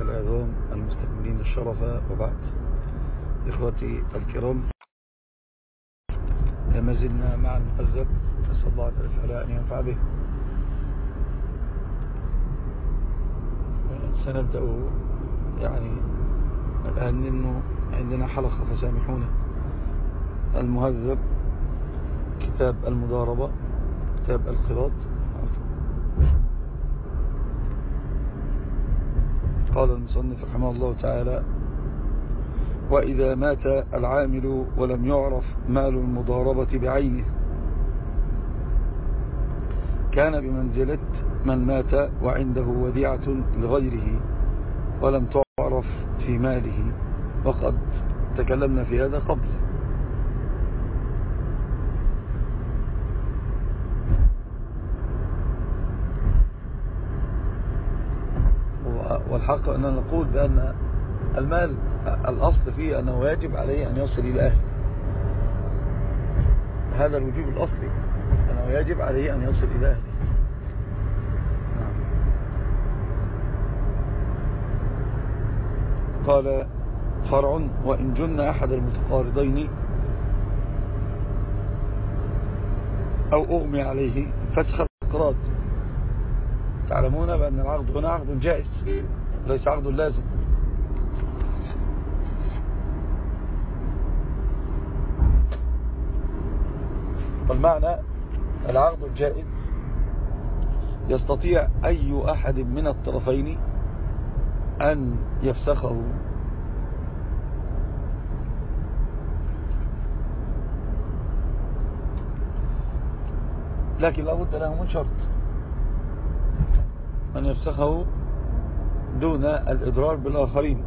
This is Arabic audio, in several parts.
العظام المستكملين الشرف، وبعد. إخوتي الكرام، ما زلنا مع المهذب، نسأل الله تعالى أن ينفع به. سنبدأ يعني الآن لأنه عندنا حلقة فسامحونا. المهذب، كتاب المضاربة، كتاب القراط. قال المصنف رحمه الله تعالى: وإذا مات العامل ولم يعرف مال المضاربة بعينه كان بمنزلة من مات وعنده وديعة لغيره ولم تعرف في ماله، وقد تكلمنا في هذا قبل. والحق أننا نقول بأن المال الأصل فيه أنه يجب عليه أن يصل إلى أهله. هذا الوجوب الأصلي، أنه يجب عليه أن يصل إلى أهله. قال: فرع: وإن جن أحد المتقارضين أو أغمي عليه فسخ القراض. تعلمون بأن العقد هنا عقد جائز ليس عقد لازم. والمعنى العقد الجائز يستطيع أي أحد من الطرفين أن يفسخه، لكن لابد له من شرط: أن يفسخه دون الإضرار بالآخرين،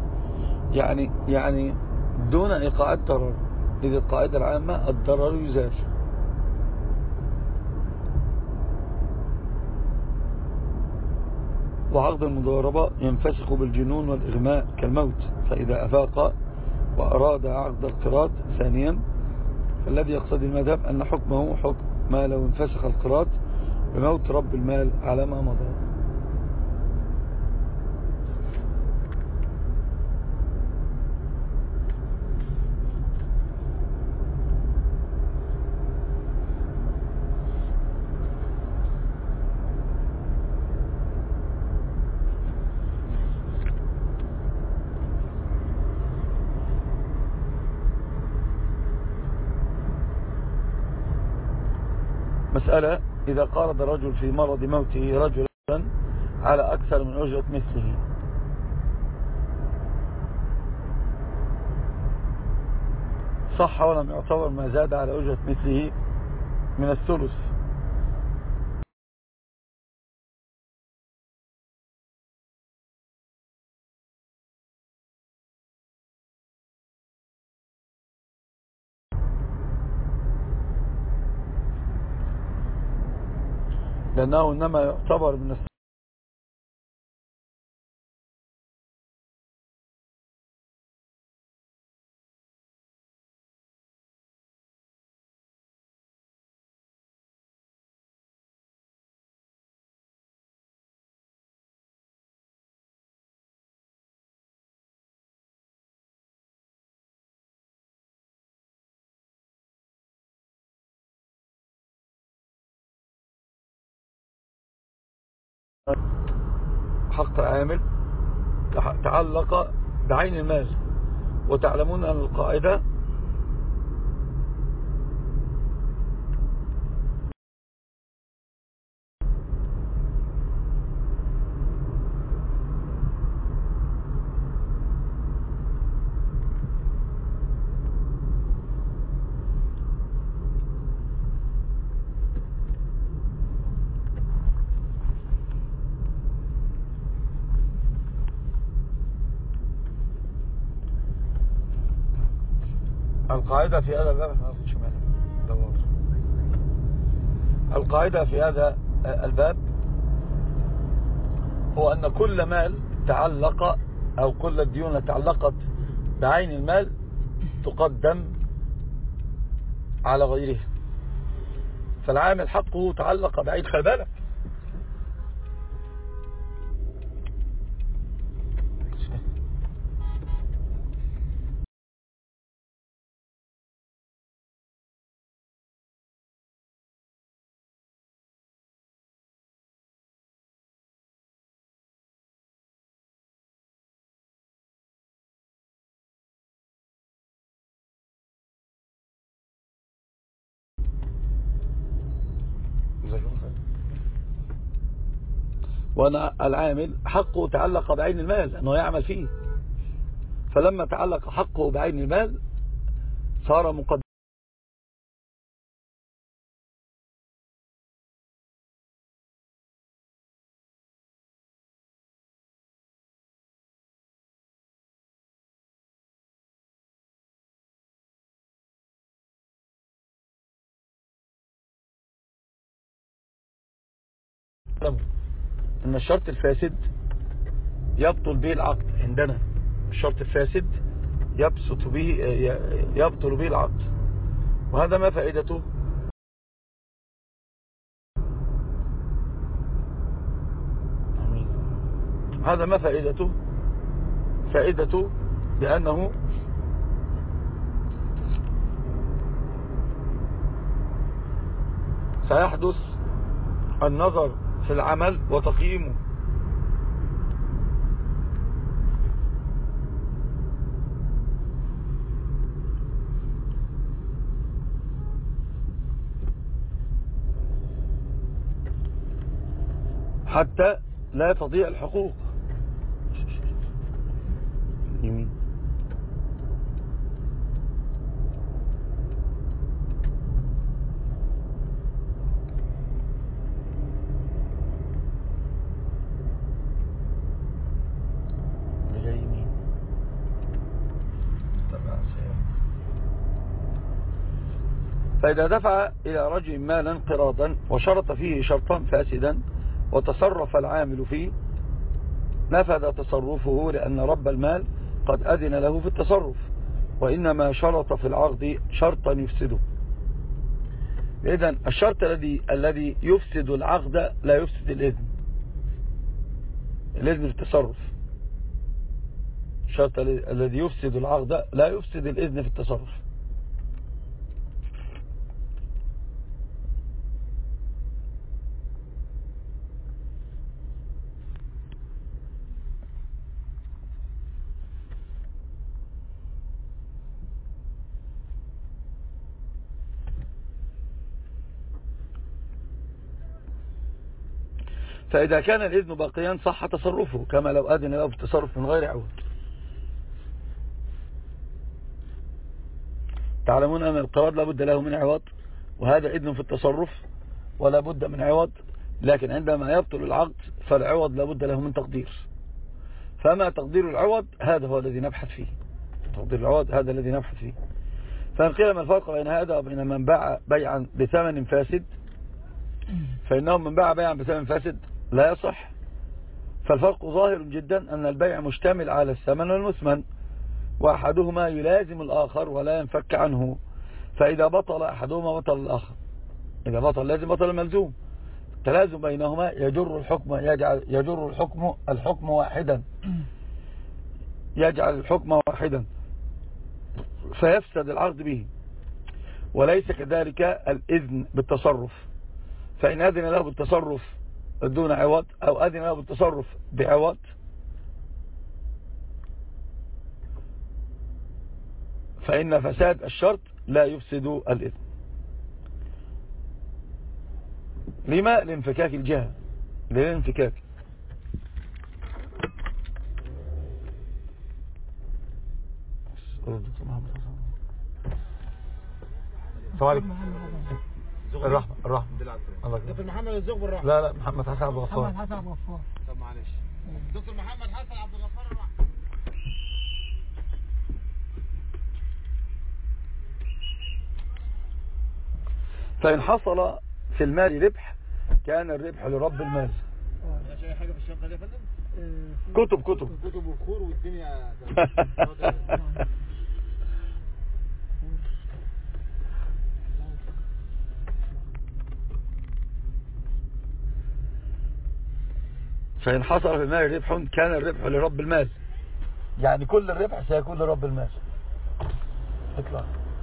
يعني دون إيقاع الضرر. إذ القاعدة العامة: الضرر يزال. وعقد المضاربة ينفسخ بالجنون والإغماء كالموت، فإذا أفاق وأراد عقد القراض ثانيا فالذي يقتضي المذهب أن حكمه حكم ما لو انفسخ القراض بموت رب المال على ما مضى. مسألة: إذا قارض رجل في مرض موته رجلا على أكثر من أجرة مثله، صح ولم يعتبر ما زاد على أجرة مثله من الثلث. لأنه إنما يعتبر من الثلث حق عامل تعلق بعين المال. وتعلمون أن القاعدة القاعدة في هذا الباب القاعدة في هذا الباب هو أن كل مال تعلق أو كل الديون تعلقت بعين المال تقدم على غيره. فالعامل حقه تعلق بعين، خلي بالك وأنا العامل حقه تعلق بعين المال أنه يعمل فيه، فلما تعلق حقه بعين المال صار مقدم أن الشرط الفاسد يبطل به العقد عندنا. الشرط الفاسد يبطل به العقد، وهذا ما فائدته؟ هذا ما فائدته؟ فائدته بأنه سيحدث النظر في العمل وتقييمه، حتى لا تضيع الحقوق. يمين يمين فإذا دفع إلى رجل مالا قراضا وشرط فيه شرطا فاسدا وتصرف العامل فيه نفذ تصرفه، لأن رب المال قد أذن له في التصرف، وإنما شرط في العقد شرطا يفسده. إذن الشرط الذي يفسد العقد لا يفسد الإذن في التصرف. الشرط الذي يفسد العقد لا يفسد الإذن في التصرف. فإذا كان الإذن باقيا صح تصرفه كما لو أذن له في التصرف من غير عوض. تعلمون أن القراض لا بد له من عوض، وهذا إذن في التصرف ولا بد من عوض، لكن عندما يبطل العقد فالعوض لا بد له من تقدير. فما تقدير العوض هذا هو الذي نبحث فيه. تقدير العوض هذا الذي نبحث فيه. فإن قيل ما الفرق بين هذا وبين من باع بيعا بثمن فاسد، فإنه من باع بيعا بثمن فاسد لا يصح. فالفرق ظاهر جدا أن البيع مشتمل على الثمن والمثمن، وأحدهما يلازم الآخر ولا ينفك عنه، فإذا بطل أحدهما بطل الآخر. إذا بطل لازم بطل الملزوم. التلازم بينهما يجر الحكم واحدا، يجعل الحكم واحدا فيفسد العقد به. وليس كذلك الإذن بالتصرف، فإن أذن له بالتصرف دون عوض أو أذن له بالتصرف بعوض فإن فساد الشرط لا يفسد الإذن. لما؟ لانفكاك الجهة، للانفكاك. الرحمة دكتور محمد الزغ بالرحمة. لا محمد حسن عبد الغفار. طب معلش دكتور محمد حسن عبد الغفار الرحمة. فإن حصل في المال ربح كان الربح لرب المال. مش اي حاجة في الشنطة دي يا فندم؟ كتب وخور والدنيا. فإن حصل في المال ربح كان الربح لرب المال، يعني كل الربح سيكون لرب المال. اطلع.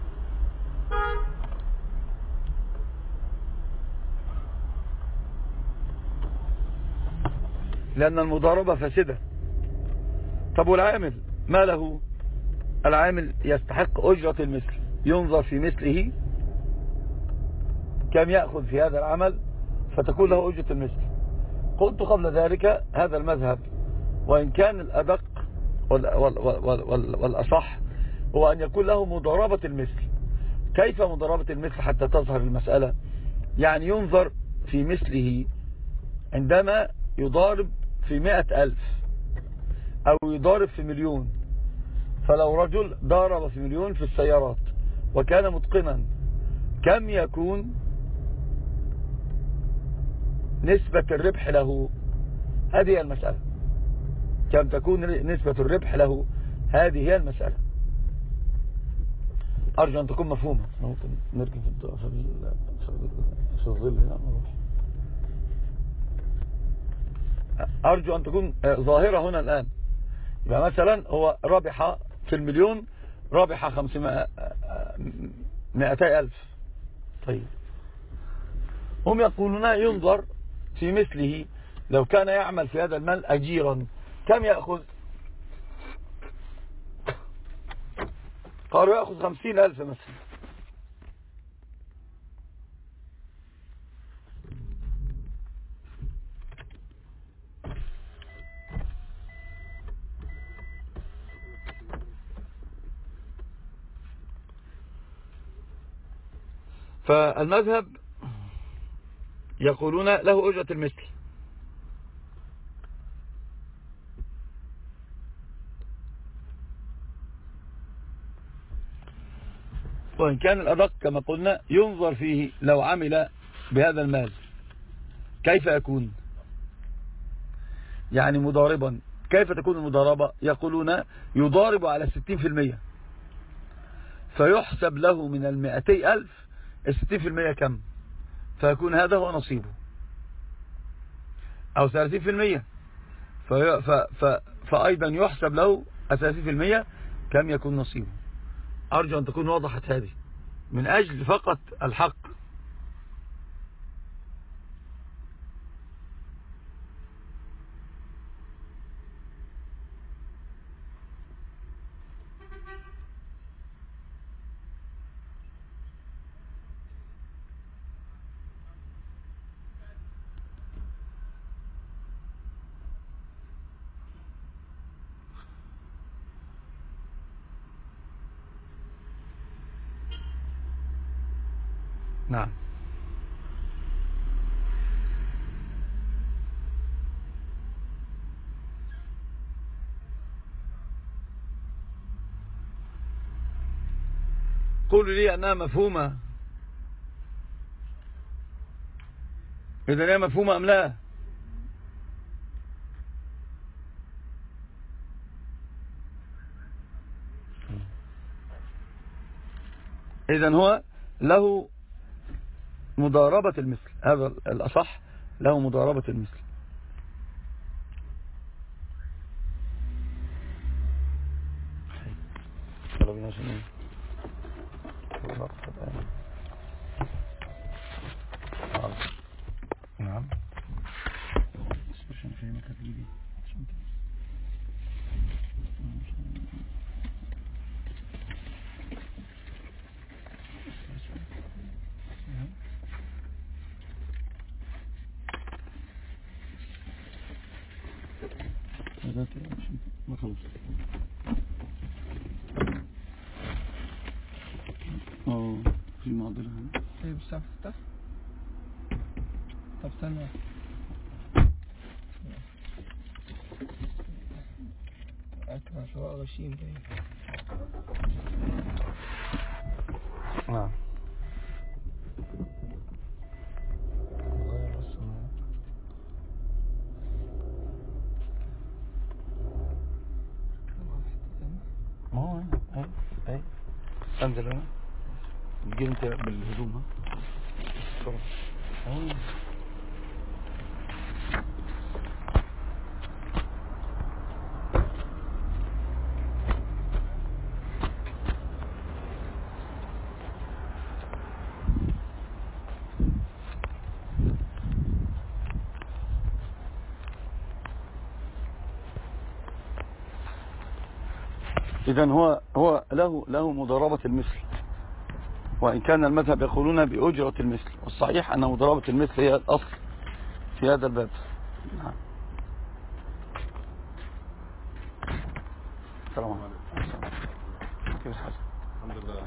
لأن المضاربة فاسدة. طب والعامل ما له؟ العامل يستحق أجرة المثل، ينظر في مثله كم يأخذ في هذا العمل فتكون له أجرة المثل. قلت قبل ذلك هذا المذهب وإن كان الأدق والأصح هو أن يكون له مضاربة المثل. كيف مضاربة المثل حتى تظهر المسألة؟ يعني ينظر في مثله عندما يضارب في 100,000 أو يضارب في 1,000,000. فلو رجل ضارب في 1,000,000 في السيارات وكان متقنا، كم يكون نسبة الربح له؟ هذه هي المسألة. كم تكون نسبة الربح له؟ هذه هي المسألة. أرجو أن تكون مفهومة. ممكن نركب في الظل هنا. أرجو أن تكون ظاهرة هنا الآن. يبقى مثلا هو رابح في 1,000,000 رابح 200,000. طيب هم يقولون ينظر في مثله لو كان يعمل في هذا المال أجيرا كم يأخذ؟ قالوا يأخذ 50,000 مثلا. فالمذهب يقولون له أجرة المثل. وإن كان الأدق كما قلنا ينظر فيه لو عمل بهذا المال كيف يكون، يعني مضاربا. كيف تكون المضاربة؟ يقولون يضارب على 60%، فيحسب له من 200,000 60% كم؟ فيكون هذا هو نصيبه، أو 30%. فأيضا يحسب له 30% كم يكون نصيبه. أرجو أن تكون وضحت هذه من أجل فقط الحق. نعم. قولوا لي أنها مفهومة. إذا هي مفهومة أم لا؟ إذا هو له مضاربة المثل، هذا الأصح، له مضاربة المثل. نعم. ما خلص. في معضلة هنا. طيب الساعة 6. طب استنى. أكبر شواء غشيم ده. نعم. انزل هنا تجي انت بالهدوم. إذن هو له مضاربة المثل، وإن كان المذهب يقولون بأجرة المثل، والصحيح أن مضاربة المثل هي الأصل في هذا الباب. نعم. السلام عليكم. كيف الحال؟ الحمد لله.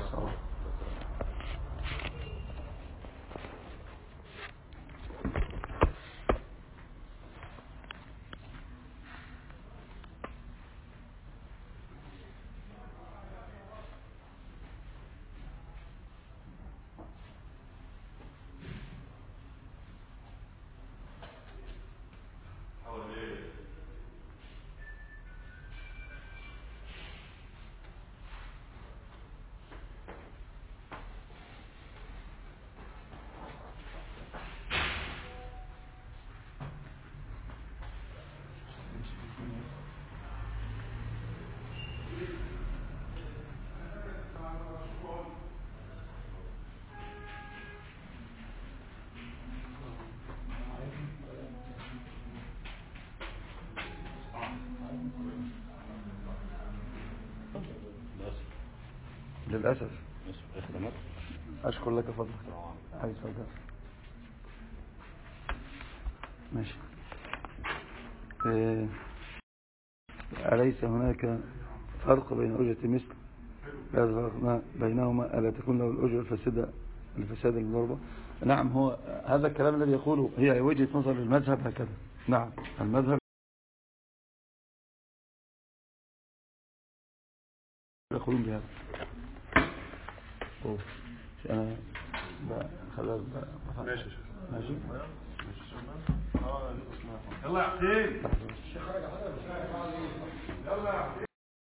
للأسف. أشكر لك فضلك. عايز فضلك. ماشي. أليس هناك فرق بين أجرة المثل؟ هذا فرق بينهما ألا تكون له الأجرة الفساد المضاربة؟ نعم، هو هذا الكلام الذي يقوله هي وجهة نظر المذهب هكذا. نعم، المذهب يقولون بهذا. أنا خلاص ماشي ماشي. يلا يا حسين. يلا يا حسين.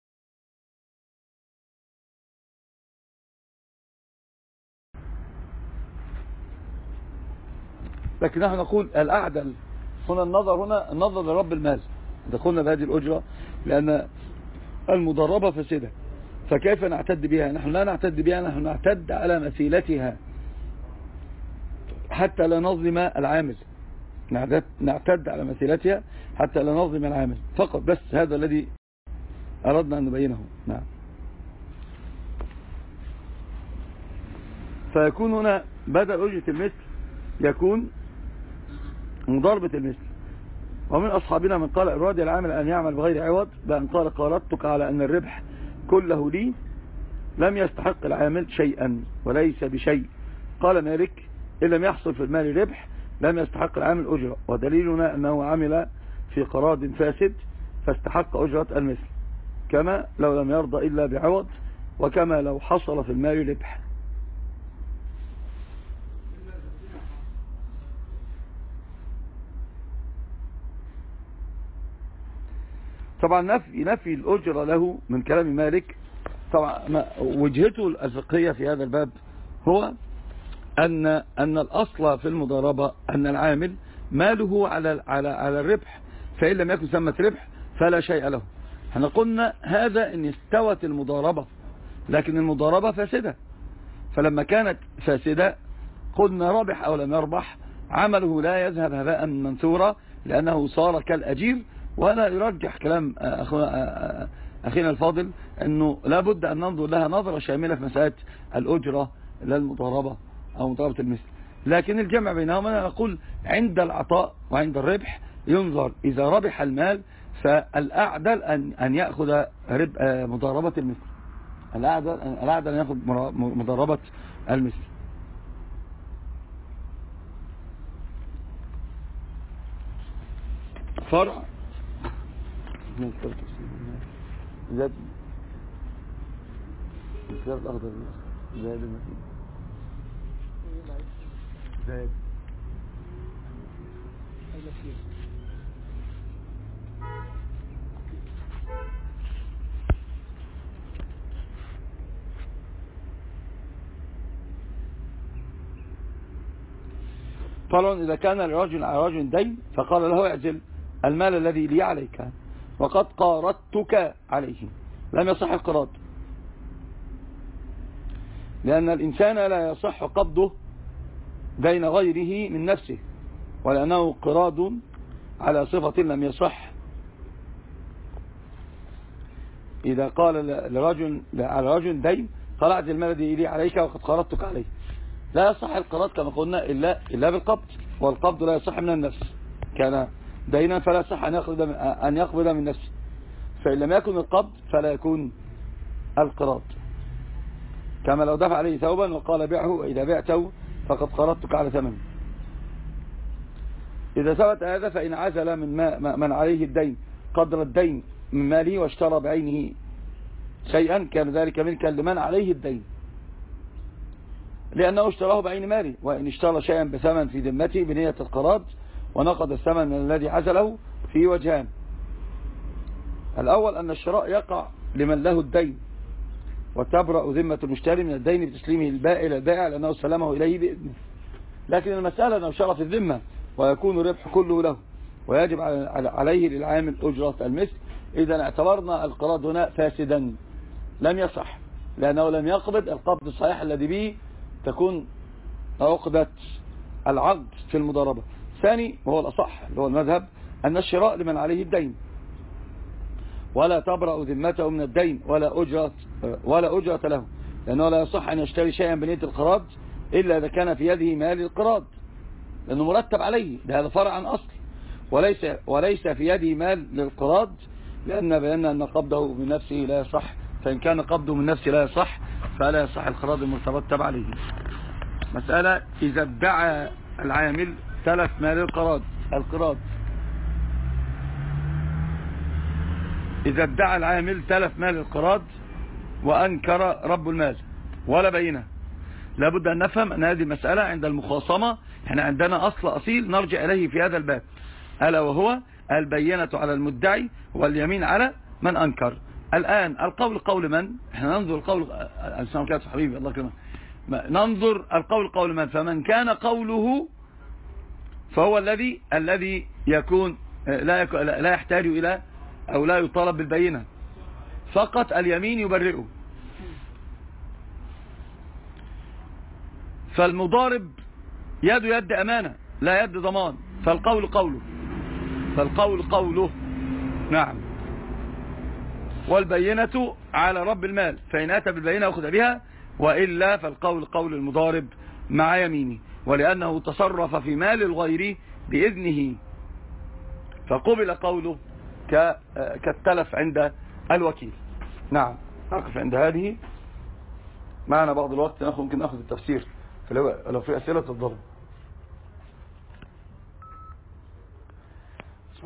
لكن نحن نقول الأعدل هنا النظر لرب المال. دخلنا بهذه الأجرة لأن المضاربة فاسدة، فكيف نعتد بها؟ نحن لا نعتد بها، نحن نعتد على مثيلتها حتى لا نظلم العامل. نعتد على مثيلتها حتى لا نظلم العامل فقط، بس هذا الذي أردنا أن نبينه. نعم. فيكون هنا بدل أجرة المثل يكون مضاربة المثل. ومن أصحابنا من قال إراد العامل أن يعمل بغير عوض، بأن قال قالتك على أن الربح كله لي، لم يستحق العامل شيئا وليس بشيء. قال مالك إن لم يحصل في المال ربح لم يستحق العامل أجرة، ودليلنا أنه عمل في قراض فاسد فاستحق أجرة المثل، كما لو لم يرضى إلا بعوض، وكما لو حصل في المال ربح. طبعا نفي الأجرة له من كلام مالك، طبعا وجهته الفقهية في هذا الباب هو أن الأصل في المضاربة أن العامل ماله على الربح، فإن لم يكن ثمة ربح فلا شيء له. احنا قلنا هذا إن استوت المضاربة، لكن المضاربة فاسدة، فلما كانت فاسدة قلنا ربح أو لم يربح عمله لا يذهب هباء منثورا، لأنه صار كالأجير. وأنا يرجح كلام أخينا الفاضل أنه لابد أن ننظر لها نظرة شاملة في مسألة الأجرة للمضاربة أو مضاربة المثل. لكن الجمع بينهما أنا أقول عند العطاء وعند الربح ينظر إذا ربح المال فالأعدل أن يأخذ مضاربة المثل. الأعدل أن يأخذ مضاربة المثل. فرع زاد الأخضر زاد المثل زاد طبعا إذا كان الرجل على رجل دين فقال له اعزل المال الذي لي عليك وقد قارضتك عليه، لم يصح القراض، لأن الإنسان لا يصح قبضه دين غيره من نفسه، ولأنه قراض على صفة لم يصح. إذا قال لرجل على رجل دين قال اعزل المال الذي لي عليك وقد قارضتك عليه، لا يصح القراض كما قلنا إلا بالقبض، والقبض لا يصح من النفس. كان دينا فلا صح أن يقبض من نفسه، فإن لم يكن القبض فلا يكون القراض، كما لو دفع عليه ثوبا وقال بيعه وإذا بعته فقد قرضتك على ثمنه. إذا ثبت هذا فإن عزل من عليه الدين قدر الدين من ماله واشترى بعينه شيئا كان ذلك ملكا لمن عليه الدين، لأنه اشتراه بعين ماله. وإن اشترى شيئا بثمن في ذمته بنية القراض ونقض الثمن من الذي عزله في وجهان: الأول أن الشراء يقع لمن له الدين وتبرأ ذمة المشتري من الدين بتسليمه البائع إلى البائع لأنه سلمه إليه بإذنه. لكن المسألة أنه شرى في الذمة ويكون الربح كله له ويجب عليه للعامل أجرة المثل، إذا اعتبرنا القراض هنا فاسدا لم يصح، لأنه لم يقبض القبض الصحيح الذي به تكون عقدة العقد في المضاربة. ثاني وهو الأصح اللي هو المذهب أن الشراء لمن عليه الدين ولا تبرأ ذمته من الدين ولا أجرة له، لأنه لا يصح أن يشتري شيئا بنية القراض إلا إذا كان في يده مال القراض، لأنه مرتب عليه، هذا فرع عن أصل، وليس في يده مال للقراض، لأن بينا أن قبضه من نفسه لا يصح، فإن كان قبضه من نفسه لا يصح فلا يصح القراض المترتب عليه. مسألة: إذا ادعى العامل تلف مال القراض إذا ادعى العامل تلف مال القراض وأنكر رب المال ولا بينه، لابد أن نفهم أن هذه المسألة عند المخاصمة احنا عندنا أصل أصيل نرجع إليه في هذا الباب، ألا وهو البينة على المدعي واليمين على من أنكر. الآن القول قول من؟ احنا ننظر القول السلام عليكم حبيبي الله كمان، ننظر القول قول من؟ فمن كان قوله فهو الذي يكون لا يحتاج إلى أو لا يطالب بالبينة، فقط اليمين يبرئه. فالمضارب يد أمانة لا يد ضمان، فالقول قوله نعم، والبينة على رب المال، فإن أتى بالبينة أخذ بها، وإلا فالقول قول المضارب مع يمينه، ولأنه تصرف في مال الغير بإذنه فقبل قوله كالتلف عند الوكيل. نعم، نقف عند هذه، معنا بعض الوقت ممكن نأخذ التفسير لو في أسئلة الضرب.